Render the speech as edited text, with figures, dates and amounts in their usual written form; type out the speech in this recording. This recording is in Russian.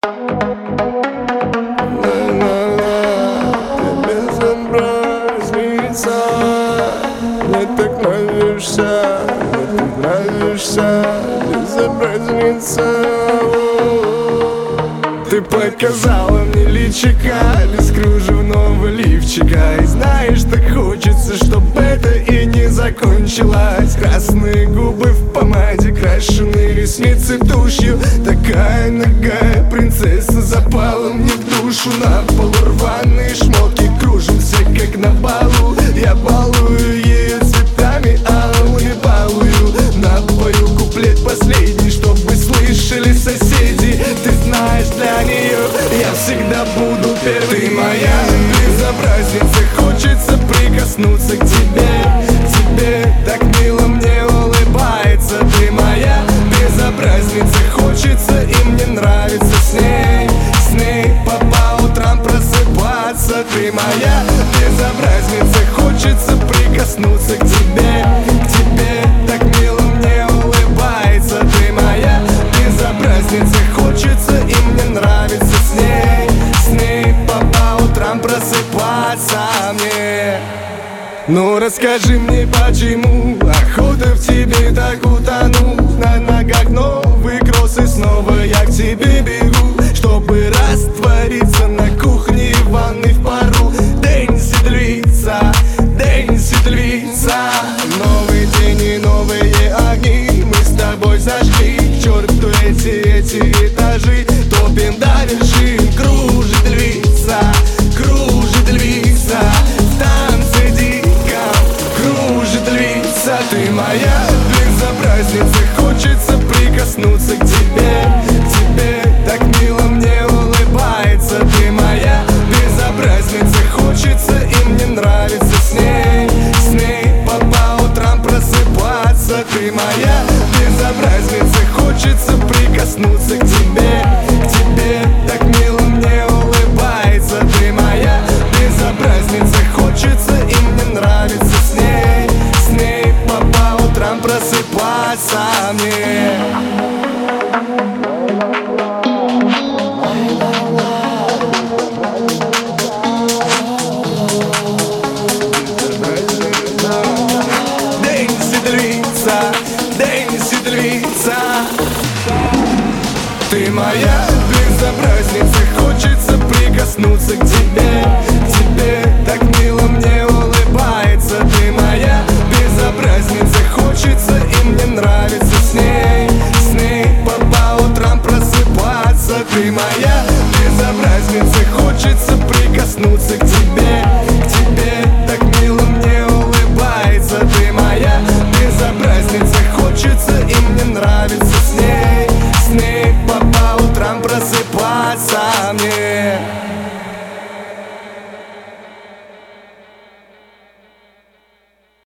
безобразница. Мне так нравишься, мне так нравишься, безобразница. Ты показала мне личика без кружевного лифчика. И знаешь, так хочется, чтобы это и не закончилось. Красные губы в помаде, крашеные ресницы тушью. Такая нагая принцесса запала мне в душу. На полу рваные шмотки, кружимся как на балу. Я балую ее цветами алыми, балую. Напою куплет последний, чтобы слышали соседи. Ты знаешь, для нее я всегда буду первым. Ты моя безобразница, хочется прикоснуться к тебе. Тебе так мило мне улыбается. Ты моя безобразница, хочется и мне нравится с ней по утрам просыпаться. Ты моя безобразница, хочется прикоснуться к тебе. Тебе так мило мне улыбается. Ты моя безобразница, хочется и мне нравится с ней по утрам просыпаться мне. Ну расскажи мне, почему охота в тебе так утонуть. На ногах новые кроссы, снова я к тебе бегу, чтобы раствориться на кухне и ванной в пару. Дэнси длится, Дэнси длится. Новый день и новые огни мы с тобой зажгли. К черту эти этажи, топим до вершин. Кружит львица, кружит львица. В танце диком кружит львица. Ты моя безобразница, хочется прикоснуться к тебе. Тебе так мило мне улыбается. Ты моя безобразница, хочется и мне нравится с ней по утрам просыпаться. Ты моя безобразница, хочется прикоснуться к тебе. Тебе так мило мне улыбается. Ты моя безобразница, хочется и мне нравится с ней по утрам просыпаться мне. Дэнси длится. Ты моя безобразница, хочется прикоснуться к тебе. Тебе так мило мне улыбается. Ты моя безобразница, хочется и мне нравится с ней по утрам просыпаться. Ты моя безобразница, хочется прикоснуться к тебе.